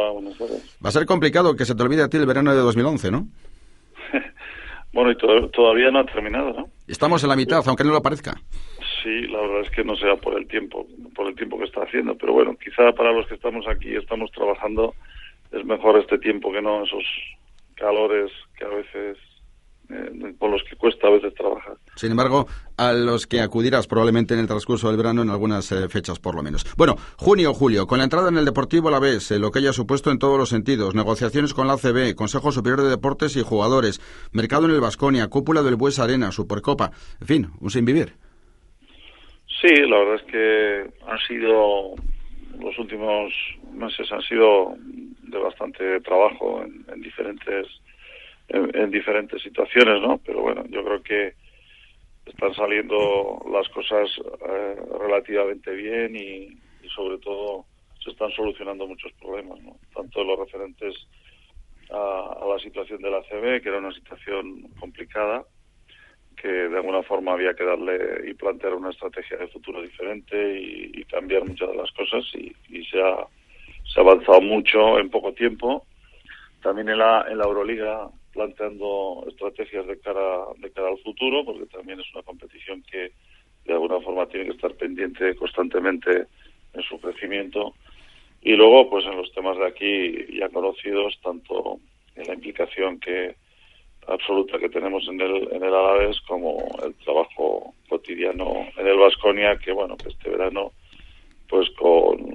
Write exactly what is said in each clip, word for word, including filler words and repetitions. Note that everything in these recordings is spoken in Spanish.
Hola, buenas tardes. Va a ser complicado que se te olvide a ti el verano de dos mil once, ¿no? Bueno, y to- todavía no ha terminado, ¿no? Estamos en la mitad, aunque no lo parezca. Sí, la verdad es que no sea por el tiempo, por el tiempo que está haciendo, pero bueno, quizá para los que estamos aquí, estamos trabajando, es mejor este tiempo que no esos calores que a veces, eh, por los que cuesta a veces trabajar. Sin embargo, a los que acudirás probablemente en el transcurso del verano, en algunas eh, fechas por lo menos. Bueno, junio, julio, con la entrada en el Deportivo Alavés, eh, lo que haya supuesto en todos los sentidos, negociaciones con la A C B, Consejo Superior de Deportes y Jugadores, mercado en el Baskonia, cúpula del Buesa Arena, Supercopa, en fin, un sinvivir. Sí, la verdad es que han sido, los últimos meses han sido de bastante trabajo en, en diferentes en, en diferentes situaciones, ¿no? Pero bueno, yo creo que están saliendo las cosas eh, relativamente bien y, y sobre todo se están solucionando muchos problemas, ¿no? Tanto los referentes a, a la situación de la A C B, que era una situación complicada, que de alguna forma había que darle y plantear una estrategia de futuro diferente y, y cambiar muchas de las cosas y, y se ha se ha avanzado mucho en poco tiempo. También en la en la Euroliga planteando estrategias de cara de cara al futuro, porque también es una competición que de alguna forma tiene que estar pendiente constantemente en su crecimiento. Y luego, pues en los temas de aquí ya conocidos, tanto en la implicación que absoluta que tenemos en el en el Alavés como el trabajo cotidiano en el Baskonia, que bueno, que este verano pues con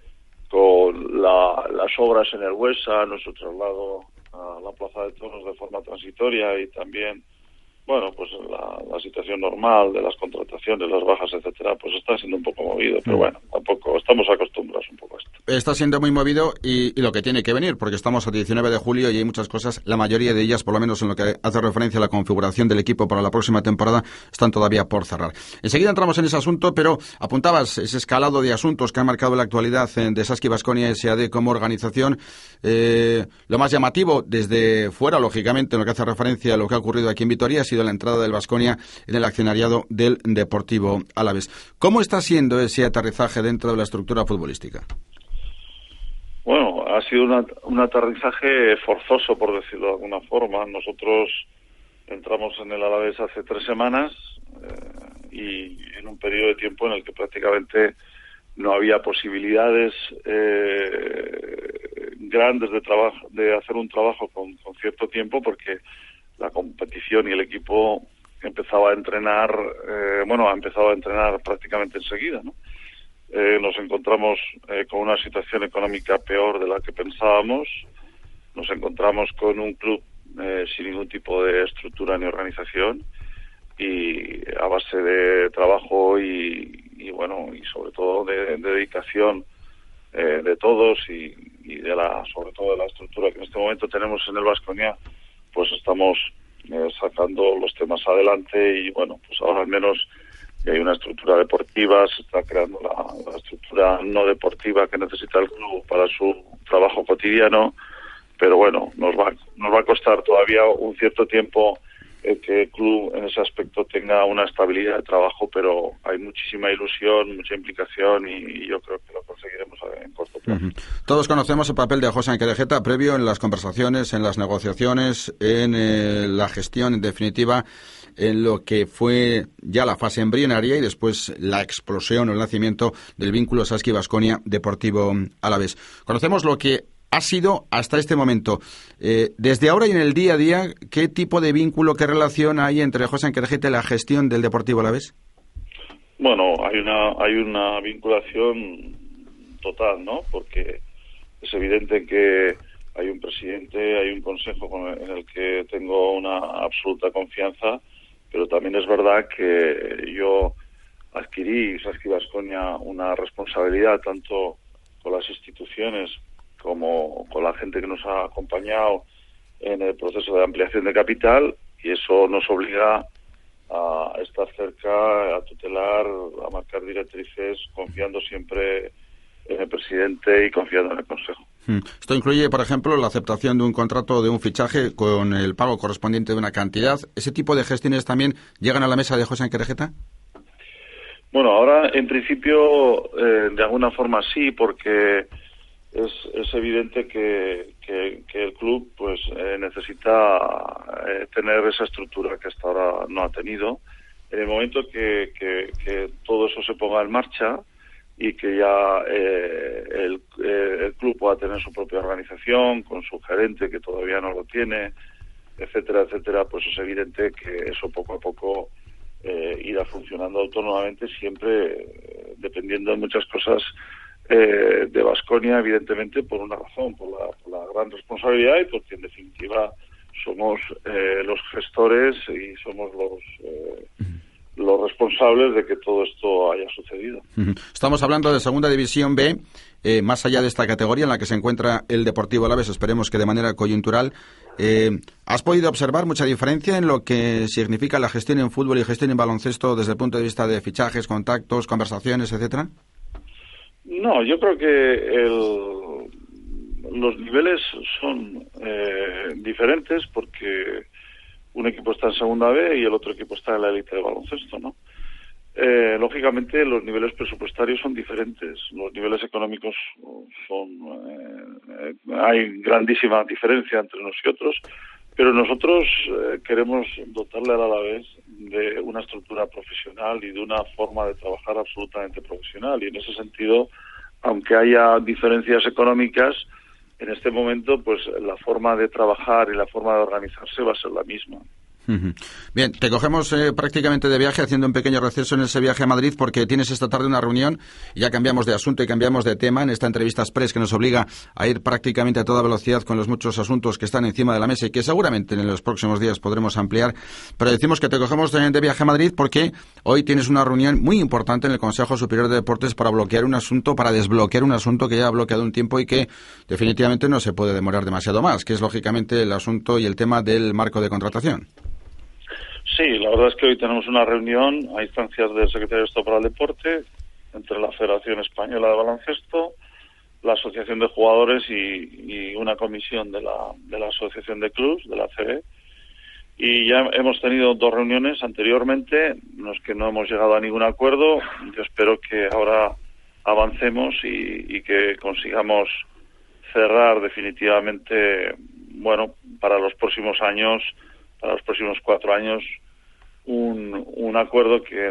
con la, las obras en el Buesa, nuestro traslado a la Plaza de Toros de forma transitoria y también bueno, pues la, la situación normal de las contrataciones, las bajas, etcétera, pues está siendo un poco movido, pero bueno, tampoco estamos acostumbrados un poco a esto. Está siendo muy movido y, y lo que tiene que venir, porque estamos a diecinueve de julio y hay muchas cosas, la mayoría de ellas, por lo menos en lo que hace referencia a la configuración del equipo para la próxima temporada, están todavía por cerrar. Enseguida entramos en ese asunto, pero apuntabas ese escalado de asuntos que han marcado la actualidad de Saski Baskonia S A D como organización. Eh, lo más llamativo desde fuera, lógicamente, en lo que hace referencia a lo que ha ocurrido aquí en Vitoria, ha sido la entrada del Baskonia en el accionariado del Deportivo Alavés. ¿Cómo está siendo ese aterrizaje dentro de la estructura futbolística? Bueno, ha sido una, un aterrizaje forzoso, por decirlo de alguna forma. Nosotros entramos en el Alavés hace tres semanas eh, y en un periodo de tiempo en el que prácticamente no había posibilidades eh, grandes de trabajo, de hacer un trabajo con, con cierto tiempo, porque la competición y el equipo empezaba a entrenar, eh, bueno, ha empezado a entrenar prácticamente enseguida, ¿no? Eh, nos encontramos eh, con una situación económica peor de la que pensábamos, nos encontramos con un club eh, sin ningún tipo de estructura ni organización y a base de trabajo y, y bueno, y sobre todo de, de dedicación eh, de todos y, y de la, sobre todo de la estructura que en este momento tenemos en el Baskonia, pues estamos eh, sacando los temas adelante y bueno, pues ahora al menos ya hay una estructura deportiva, se está creando la, la estructura no deportiva que necesita el club para su trabajo cotidiano, pero bueno, nos va, nos va a costar todavía un cierto tiempo eh, que el club en ese aspecto tenga una estabilidad de trabajo, pero hay muchísima ilusión, mucha implicación y, y yo creo que lo conseguiremos en corto plazo. Uh-huh. Todos conocemos el papel de José Anquerejeta previo en las conversaciones, en las negociaciones, en eh, la gestión, en definitiva, en lo que fue ya la fase embrionaria y después la explosión o el nacimiento del vínculo Saski Baskonia Deportivo Alavés. Conocemos lo que ha sido hasta este momento. Eh, desde ahora y en el día a día, ¿qué tipo de vínculo, qué relación hay entre José Anquerejeta y la gestión del Deportivo Alavés? Bueno, hay una hay una vinculación total, ¿no? Porque es evidente que hay un presidente, hay un consejo con el, en el que tengo una absoluta confianza, pero también es verdad que yo adquirí, Saski Baskonia, una responsabilidad tanto con las instituciones como con la gente que nos ha acompañado en el proceso de ampliación de capital, y eso nos obliga a estar cerca, a tutelar, a marcar directrices, confiando siempre en el presidente y confiando en el Consejo. Esto incluye, por ejemplo, la aceptación de un contrato, de un fichaje con el pago correspondiente de una cantidad. ¿Ese tipo de gestiones también llegan a la mesa de José Anquerejeta? Bueno, ahora en principio eh, de alguna forma sí, porque es, es evidente que, que, que el club pues eh, necesita eh, tener esa estructura que hasta ahora no ha tenido. En el momento que, que, que todo eso se ponga en marcha y que ya eh, el, eh, el club pueda tener su propia organización, con su gerente que todavía no lo tiene, etcétera, etcétera, pues es evidente que eso poco a poco eh, irá funcionando autónomamente, siempre eh, dependiendo de muchas cosas eh, de Baskonia, evidentemente, por una razón, por la, por la gran responsabilidad y porque en definitiva somos eh, los gestores y somos los eh, los responsables de que todo esto haya sucedido. Estamos hablando de Segunda División B, eh, más allá de esta categoría en la que se encuentra el Deportivo Alavés, esperemos que de manera coyuntural. Eh, ¿Has podido observar mucha diferencia en lo que significa la gestión en fútbol y gestión en baloncesto desde el punto de vista de fichajes, contactos, conversaciones, etcétera? No, yo creo que el, los niveles son eh, diferentes porque un equipo está en Segunda B y el otro equipo está en la élite de baloncesto, ¿no? Eh, lógicamente los niveles presupuestarios son diferentes, los niveles económicos son eh, hay grandísima diferencia entre unos y otros, pero nosotros eh, queremos dotarle al Alavés de una estructura profesional y de una forma de trabajar absolutamente profesional, y en ese sentido, aunque haya diferencias económicas, en este momento pues la forma de trabajar y la forma de organizarse va a ser la misma. Bien, te cogemos eh, prácticamente de viaje, haciendo un pequeño receso en ese viaje a Madrid, porque tienes esta tarde una reunión y ya cambiamos de asunto y cambiamos de tema en esta entrevista express que nos obliga a ir prácticamente a toda velocidad con los muchos asuntos que están encima de la mesa y que seguramente en los próximos días podremos ampliar, pero decimos que te cogemos de, de viaje a Madrid porque hoy tienes una reunión muy importante en el Consejo Superior de Deportes para bloquear un asunto, para desbloquear un asunto que ya ha bloqueado un tiempo y que definitivamente no se puede demorar demasiado más, que es lógicamente el asunto y el tema del marco de contratación. Sí, la verdad es que hoy tenemos una reunión a instancias del Secretario de Estado para el Deporte entre la Federación Española de Baloncesto, la Asociación de Jugadores y, y una comisión de la, de la Asociación de Clubs, de la A C B. Y ya hemos tenido dos reuniones anteriormente, en las que no hemos llegado a ningún acuerdo. Yo espero que ahora avancemos y, y que consigamos cerrar definitivamente, bueno, para los próximos años, para los próximos cuatro años, un, un acuerdo que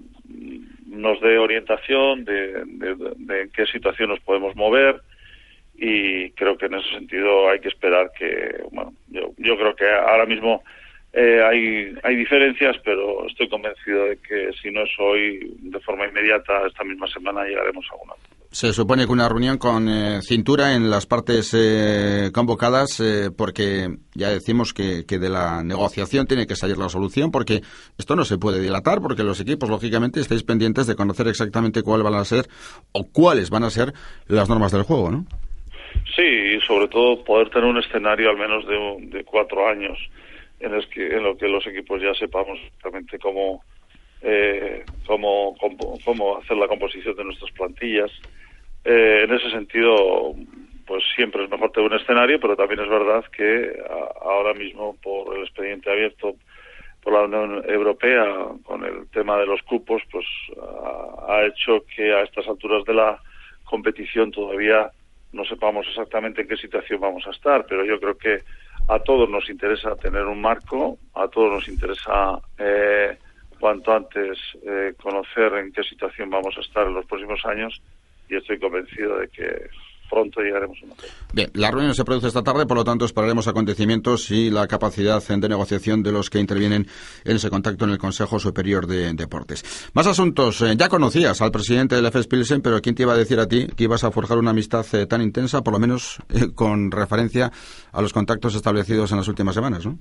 nos dé orientación de, de, de en qué situación nos podemos mover, y creo que en ese sentido hay que esperar que, bueno, yo, yo creo que ahora mismo eh, hay, hay diferencias, pero estoy convencido de que si no es hoy, de forma inmediata, esta misma semana llegaremos a una. Se supone que una reunión con eh, cintura en las partes eh, convocadas, eh, porque ya decimos que, que de la negociación tiene que salir la solución, porque esto no se puede dilatar, porque los equipos, lógicamente, estáis pendientes de conocer exactamente cuáles van a ser o cuáles van a ser las normas del juego, ¿no? Sí, y sobre todo poder tener un escenario al menos de, un, de cuatro años en, el que, en lo que los equipos ya sepamos exactamente cómo, eh, cómo, cómo, cómo hacer la composición de nuestras plantillas. Eh, en ese sentido, pues siempre es mejor tener un escenario, pero también es verdad que a, ahora mismo, por el expediente abierto por la Unión Europea con el tema de los cupos, pues a, ha hecho que a estas alturas de la competición todavía no sepamos exactamente en qué situación vamos a estar, pero yo creo que a todos nos interesa tener un marco, a todos nos interesa eh, cuanto antes eh, conocer en qué situación vamos a estar en los próximos años, y estoy convencido de que pronto llegaremos a un acuerdo. Bien, la reunión se produce esta tarde, por lo tanto esperaremos acontecimientos y la capacidad de negociación de los que intervienen en ese contacto en el Consejo Superior de Deportes. Más asuntos. Eh, ya conocías al presidente del Efes Pilsen, pero ¿quién te iba a decir a ti que ibas a forjar una amistad eh, tan intensa, por lo menos eh, con referencia a los contactos establecidos en las últimas semanas, ¿no?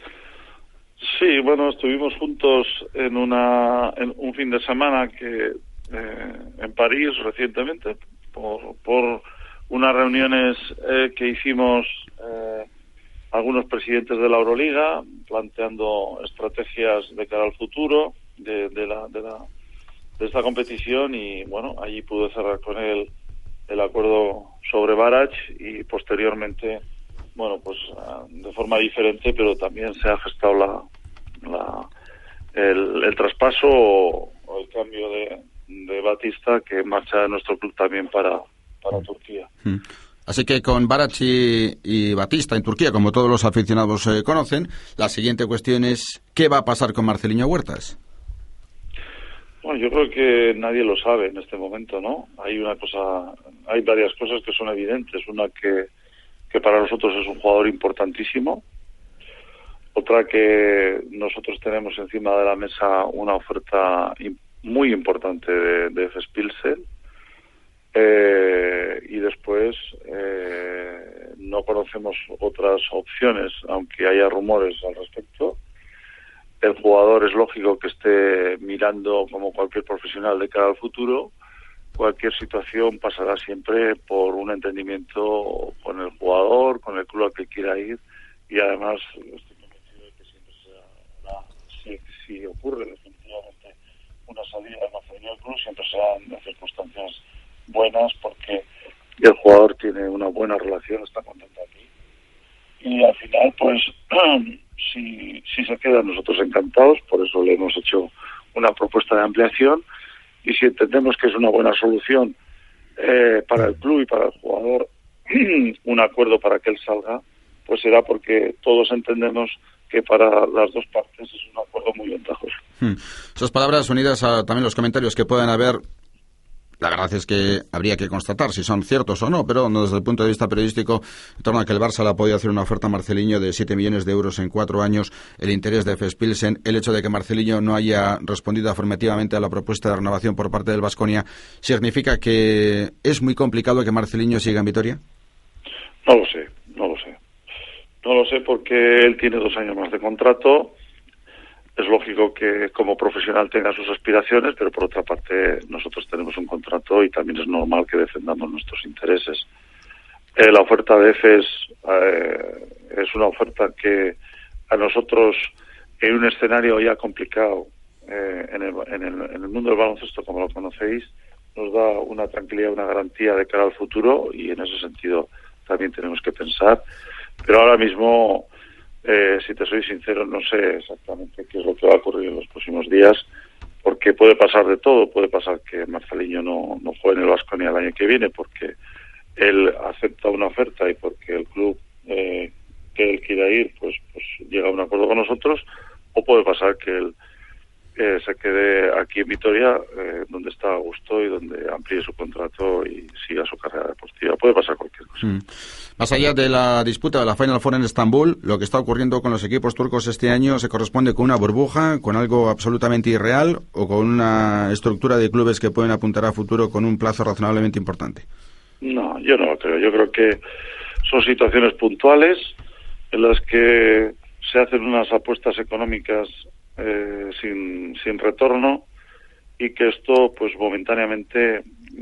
Sí, bueno, estuvimos juntos en, una, en un fin de semana que eh, en París recientemente por, por unas reuniones eh, que hicimos eh, algunos presidentes de la Euroliga planteando estrategias de cara al futuro de, de, la, de, la, de esta competición, y bueno, allí pude cerrar con él el acuerdo sobre Barac, y posteriormente, bueno, pues de forma diferente, pero también se ha gestado la, la el, el traspaso o, o el cambio de, de Batista, que marcha de nuestro club también para, para Turquía. Así que con Barac y, y Batista en Turquía, como todos los aficionados eh, conocen, la siguiente cuestión es ¿qué va a pasar con Marceliño Huertas? Bueno, yo creo que nadie lo sabe en este momento, ¿no? Hay una cosa, hay varias cosas que son evidentes. Una que, que para nosotros es un jugador importantísimo. Otra que nosotros tenemos encima de la mesa una oferta muy importante de, de Efes Pilsen. Eh, y después eh, no conocemos otras opciones, aunque haya rumores al respecto. El jugador es lógico que esté mirando como cualquier profesional de cara al futuro. Cualquier situación pasará siempre por un entendimiento con el jugador, con el club al que quiera ir, y además estoy convencido de que siempre será, si, si ocurre definitivamente una salida de Marceliño del club, siempre serán de circunstancias buenas, porque el jugador tiene una buena relación, está contento aquí, y al final pues si, si se queda, nosotros encantados. Por eso le hemos hecho una propuesta de ampliación, y si entendemos que es una buena solución eh, para el club y para el jugador un acuerdo para que él salga, pues será porque todos entendemos que para las dos partes es un acuerdo muy ventajoso. Hmm. Esas palabras unidas a también los comentarios que puedan haber, la verdad es que habría que constatar si son ciertos o no, pero desde el punto de vista periodístico, en torno a que el Barça le ha podido hacer una oferta a Marceliño de siete millones de euros en cuatro años, el interés de Efes Pilsen, el hecho de que Marceliño no haya respondido afirmativamente a la propuesta de renovación por parte del Baskonia, ¿significa que es muy complicado que Marceliño siga en Vitoria? No lo sé, no lo sé. No lo sé porque él tiene dos años más de contrato. Es lógico que como profesional tenga sus aspiraciones, pero por otra parte nosotros tenemos un contrato y también es normal que defendamos nuestros intereses. Eh, la oferta de Efes eh, es una oferta que a nosotros, en un escenario ya complicado eh, en, el, en, el, en el mundo del baloncesto, como lo conocéis, nos da una tranquilidad, una garantía de cara al futuro, y en ese sentido también tenemos que pensar. Pero ahora mismo, Eh, si te soy sincero, no sé exactamente qué es lo que va a ocurrir en los próximos días, porque puede pasar de todo. Puede pasar que Marceliño no, no juegue en el Baskonia el año que viene porque él acepta una oferta y porque el club eh, que él quiera ir pues, pues llega a un acuerdo con nosotros, o puede pasar que él eh, se quede aquí en Vitoria, eh, donde está a gusto y donde amplíe su contrato y siga su carrera deportiva. Puede pasar cualquier cosa. Mm. Más allá de la disputa de la Final Four en Estambul, lo que está ocurriendo con los equipos turcos este año se corresponde con una burbuja, con algo absolutamente irreal, o con una estructura de clubes que pueden apuntar a futuro con un plazo razonablemente importante. No, yo no lo creo. Yo creo que son situaciones puntuales en las que se hacen unas apuestas económicas eh, sin, sin retorno, y que esto pues momentáneamente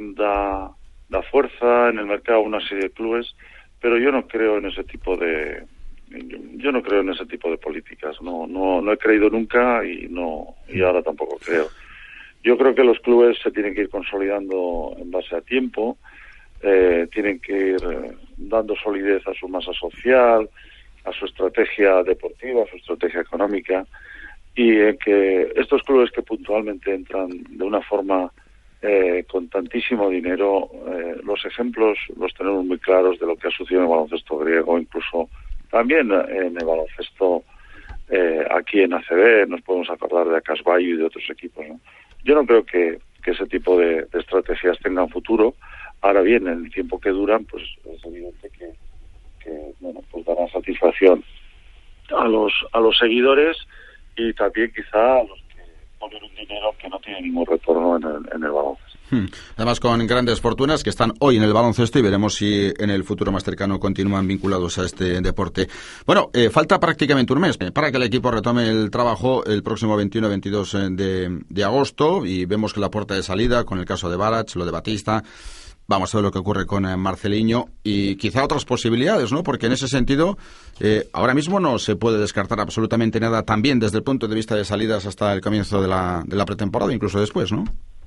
da, da fuerza en el mercado a una serie de clubes, pero yo no creo en ese tipo de yo, yo no creo en ese tipo de políticas. No, no, no he creído nunca y no y ahora tampoco creo. Yo creo que los clubes se tienen que ir consolidando en base a tiempo, eh, tienen que ir eh, dando solidez a su masa social, a su estrategia deportiva, a su estrategia económica, y en que estos clubes que puntualmente entran de una forma eh, con tantísimo dinero, eh, los ejemplos los tenemos muy claros de lo que ha sucedido en el baloncesto griego, incluso también en el baloncesto eh, aquí en A C B, nos podemos acordar de Acasbayo y de otros equipos, ¿no? Yo no creo que, que ese tipo de, de estrategias tengan futuro. Ahora bien, en el tiempo que duran, pues es evidente que, que bueno, pues darán satisfacción a los a los seguidores, y también quizá a los que ponen un dinero que no tiene ningún retorno en el, en el baloncesto. Hmm. Además, con grandes fortunas que están hoy en el baloncesto, y veremos si en el futuro más cercano continúan vinculados a este deporte. Bueno, eh, falta prácticamente un mes para que el equipo retome el trabajo el próximo veintiuno veintidós de, de agosto, y vemos que la puerta de salida, con el caso de Barac, lo de Batista. Vamos a ver lo que ocurre con eh, Marceliño y quizá otras posibilidades, ¿no? Porque en ese sentido, eh, ahora mismo no se puede descartar absolutamente nada, también desde el punto de vista de salidas hasta el comienzo de la, de la pretemporada, incluso después, ¿no?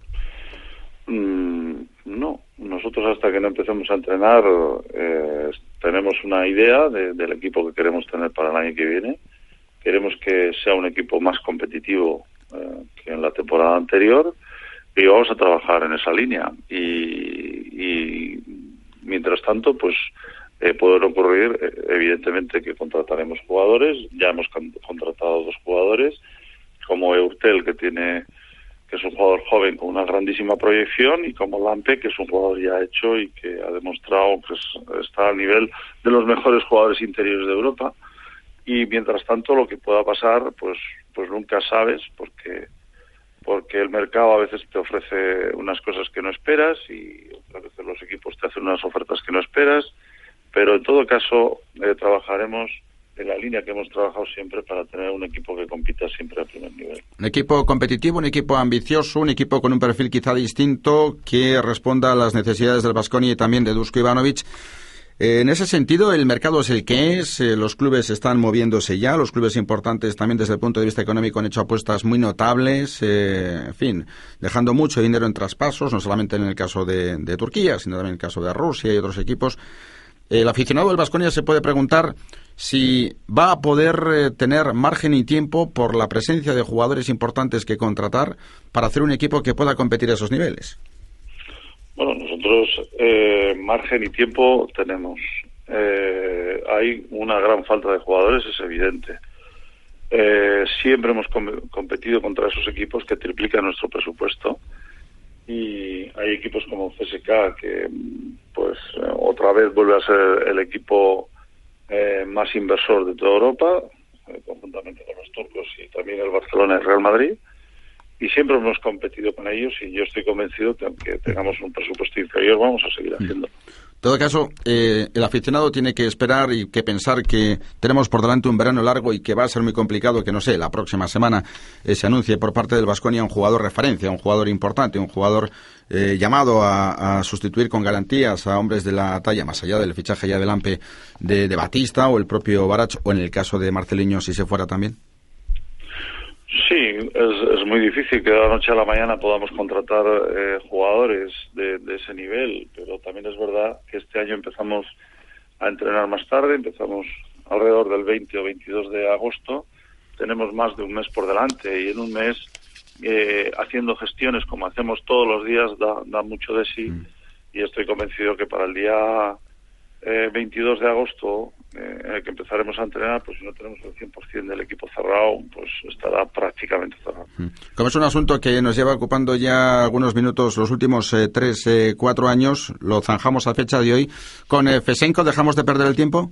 Mm, no, nosotros hasta que no empecemos a entrenar eh, tenemos una idea de, del equipo que queremos tener para el año que viene. Queremos que sea un equipo más competitivo eh, que en la temporada anterior, y vamos a trabajar en esa línea, y, y mientras tanto, pues eh, pueden ocurrir, eh, evidentemente, que contrataremos jugadores. Ya hemos con- contratado dos jugadores, como Eurtel, que tiene que es un jugador joven con una grandísima proyección, y como Lampe, que es un jugador ya hecho y que ha demostrado que es- está al nivel de los mejores jugadores interiores de Europa. Y mientras tanto, lo que pueda pasar, pues pues nunca sabes, porque porque el mercado a veces te ofrece unas cosas que no esperas y otras veces los equipos te hacen unas ofertas que no esperas, pero en todo caso eh, trabajaremos en la línea que hemos trabajado siempre para tener un equipo que compita siempre al primer nivel. Un equipo competitivo, un equipo ambicioso, un equipo con un perfil quizá distinto que responda a las necesidades del Baskonia y también de Dusko Ivanovic. Eh, en ese sentido, el mercado es el que es, eh, los clubes están moviéndose ya, los clubes importantes también desde el punto de vista económico han hecho apuestas muy notables, eh, en fin, dejando mucho dinero en traspasos, no solamente en el caso de, de Turquía, sino también en el caso de Rusia y otros equipos. El aficionado del Baskonia se puede preguntar si va a poder eh, tener margen y tiempo por la presencia de jugadores importantes que contratar para hacer un equipo que pueda competir a esos niveles. Bueno, nosotros eh, margen y tiempo tenemos. Eh, hay una gran falta de jugadores, es evidente. Eh, siempre hemos com- competido contra esos equipos que triplican nuestro presupuesto, y hay equipos como C S K que pues eh, otra vez vuelve a ser el equipo eh, más inversor de toda Europa, eh, conjuntamente con los turcos y también el Barcelona y el Real Madrid, y siempre hemos competido con ellos, y yo estoy convencido que aunque tengamos un presupuesto inferior vamos a seguir haciéndolo. En todo caso, eh, el aficionado tiene que esperar y que pensar que tenemos por delante un verano largo y que va a ser muy complicado que, no sé, la próxima semana eh, se anuncie por parte del Baskonia un jugador referencia, un jugador importante, un jugador eh, llamado a, a sustituir con garantías a hombres de la talla, más allá del fichaje ya de Lampe, de, de Batista o el propio Barach, o en el caso de Marceliño, si se fuera también. Sí, es, es muy difícil que de la noche a la mañana podamos contratar eh, jugadores de, de ese nivel, pero también es verdad que este año empezamos a entrenar más tarde, empezamos alrededor del veinte o veintidós de agosto, tenemos más de un mes por delante, y en un mes eh, haciendo gestiones como hacemos todos los días da, da mucho de sí, mm. y estoy convencido que para el día eh, veintidós de agosto, eh, en el que empezaremos a entrenar, pues si no tenemos el cien por ciento del equipo cerrado, pues estará prácticamente cerrado. Como es un asunto que nos lleva ocupando ya algunos minutos los últimos eh, tres, eh, cuatro años, lo zanjamos a fecha de hoy. ¿Con eh, Fesenko dejamos de perder el tiempo?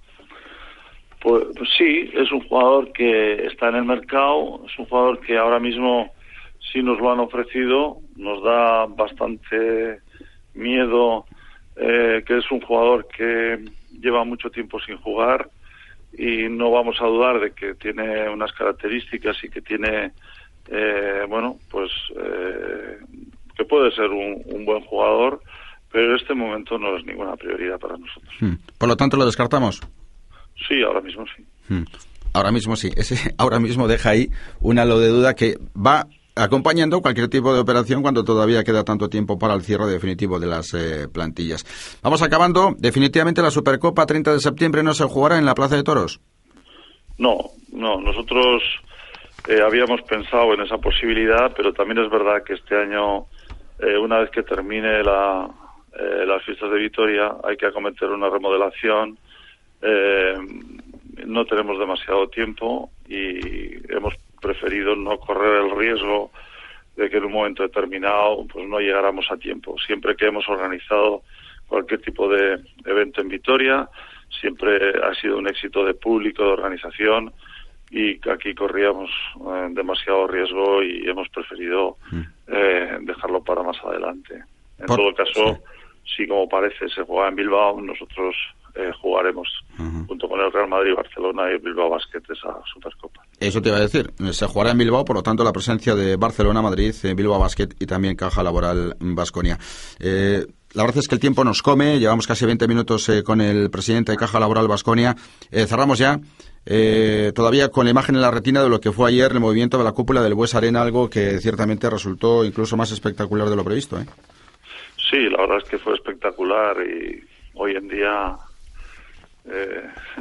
Pues, pues sí, es un jugador que está en el mercado, es un jugador que ahora mismo, si nos lo han ofrecido, nos da bastante miedo, eh, que es un jugador que lleva mucho tiempo sin jugar, y no vamos a dudar de que tiene unas características y que tiene, eh, bueno, pues eh, que puede ser un, un buen jugador, pero en este momento no es ninguna prioridad para nosotros. Hmm. Por lo tanto, ¿lo descartamos? Sí, ahora mismo sí. Hmm. Ahora mismo sí. Ese ahora mismo deja ahí un halo de duda que va acompañando cualquier tipo de operación cuando todavía queda tanto tiempo para el cierre definitivo de las eh, plantillas. Vamos acabando. Definitivamente la Supercopa treinta de septiembre no se jugará en la Plaza de Toros. No, no. Nosotros eh, habíamos pensado en esa posibilidad, pero también es verdad que este año, eh, una vez que termine la, eh, las fiestas de Vitoria, hay que acometer una remodelación. Eh, no tenemos demasiado tiempo y hemos preferido no correr el riesgo de que en un momento determinado pues no llegáramos a tiempo. Siempre que hemos organizado cualquier tipo de evento en Vitoria, siempre ha sido un éxito de público, de organización, y aquí corríamos eh, demasiado riesgo y hemos preferido eh, dejarlo para más adelante. En Por, todo caso, sí. si como parece se juega en Bilbao, nosotros eh, jugaremos uh-huh. junto con el Real Madrid, Barcelona y Bilbao Basket esa Supercopa. Eso te iba a decir, se jugará en Bilbao, por lo tanto la presencia de Barcelona, Madrid, Bilbao Basket y también Caja Laboral Baskonia. Eh, la verdad es que el tiempo nos come, llevamos casi veinte minutos eh, con el presidente de Caja Laboral Baskonia. Eh, cerramos ya, eh, todavía con la imagen en la retina de lo que fue ayer el movimiento de la cúpula del Bues Arena, algo que ciertamente resultó incluso más espectacular de lo previsto. ¿eh? Sí, la verdad es que fue espectacular, y hoy en día eh,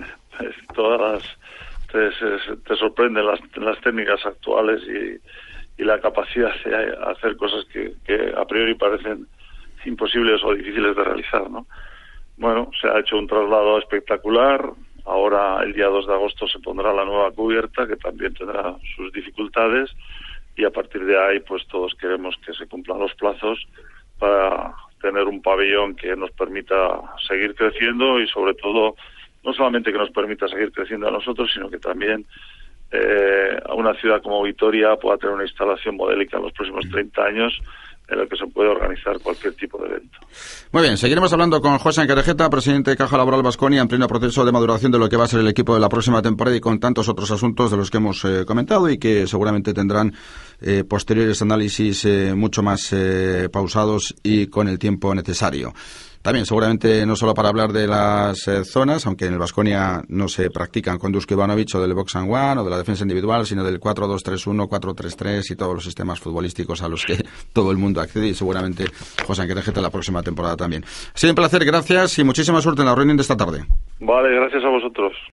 todas las Te, te sorprenden las, las técnicas actuales y, y la capacidad de hacer cosas que, que a priori parecen imposibles o difíciles de realizar, ¿no? bueno, se ha hecho un traslado espectacular. Ahora, el día dos de agosto, se pondrá la nueva cubierta, que también tendrá sus dificultades, y a partir de ahí, pues todos queremos que se cumplan los plazos para tener un pabellón que nos permita seguir creciendo y, sobre todo, no solamente que nos permita seguir creciendo a nosotros, sino que también eh, a una ciudad como Vitoria pueda tener una instalación modélica en los próximos treinta años en el que se puede organizar cualquier tipo de evento. Muy bien, seguiremos hablando con José Enquerejeta, presidente de Caja Laboral Baskonia, en pleno proceso de maduración de lo que va a ser el equipo de la próxima temporada, y con tantos otros asuntos de los que hemos eh, comentado y que seguramente tendrán eh, posteriores análisis eh, mucho más eh, pausados y con el tiempo necesario. También seguramente no solo para hablar de las eh, zonas, aunque en el Baskonia no se practican con Dusko Ivanovic o del box and one o de la defensa individual, sino del cuatro dos tres uno, cuatro tres tres y todos los sistemas futbolísticos a los que todo el mundo accede, y seguramente José Enquerejeta la próxima temporada también. Ha sido un placer, gracias y muchísima suerte en la reunión de esta tarde. Vale, gracias a vosotros.